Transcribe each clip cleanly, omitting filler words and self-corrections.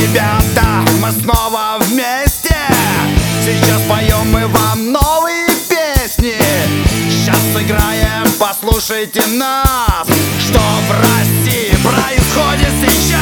ребята, мы снова вместе. Сейчас поем мы вам новые песни. Сейчас сыграем, послушайте нас. Что в России происходит сейчас?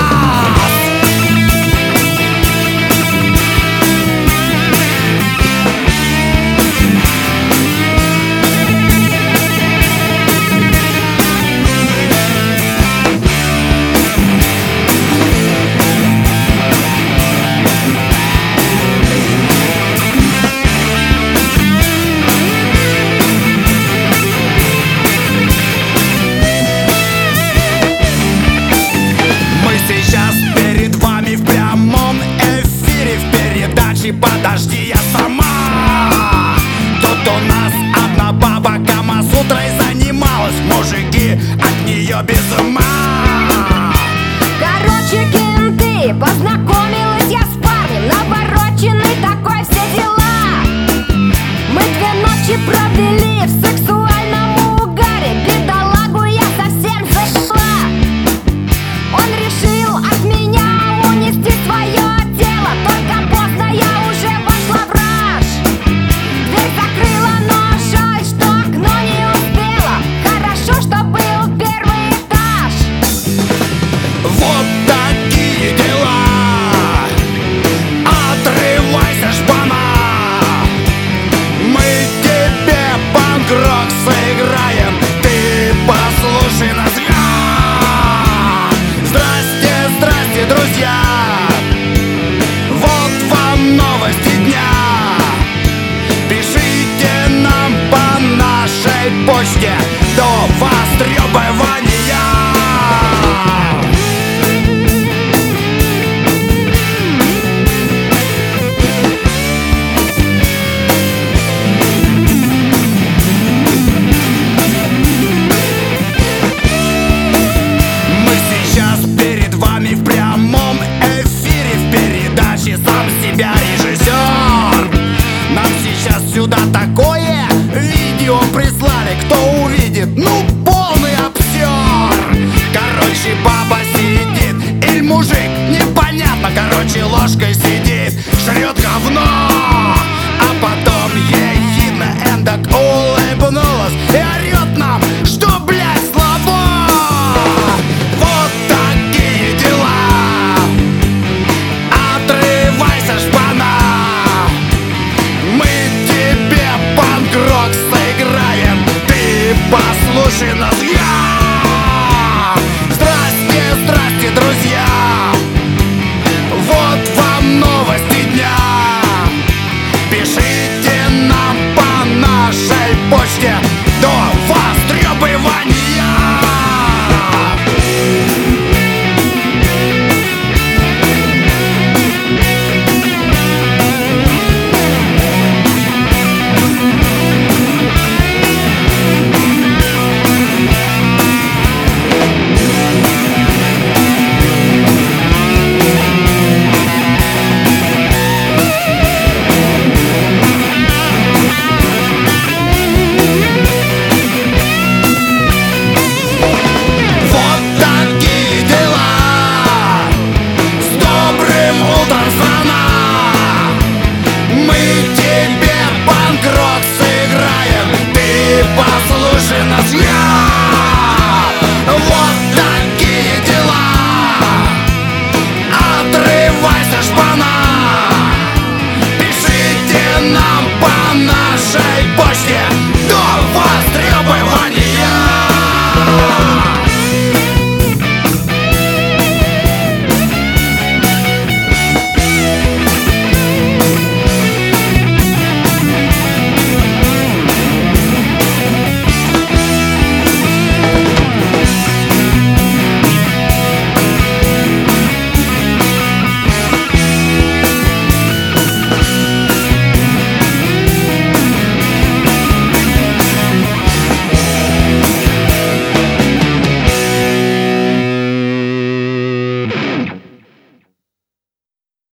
Сейчас перед вами в прямом эфире, в передаче «Подожди, я сама». Тут у нас одна баба камасутрой занималась, мужики от нее без ума. Короче, кенты, познакомилась я с парнем, навороченный такой, все дела. Мы 2 ночи провели в сексуальном угаре, бедолагу я совсем зашла. Он решил от меня унести свое тело, только поздно, я уже вошла в раж. Дверь закрыла, но жаль, что окно не успела. Хорошо, что был 1-й этаж. Вот такие дела. Отрывайся, шпана. Мы тебе панк-рок сыграем. Ты послушай нас.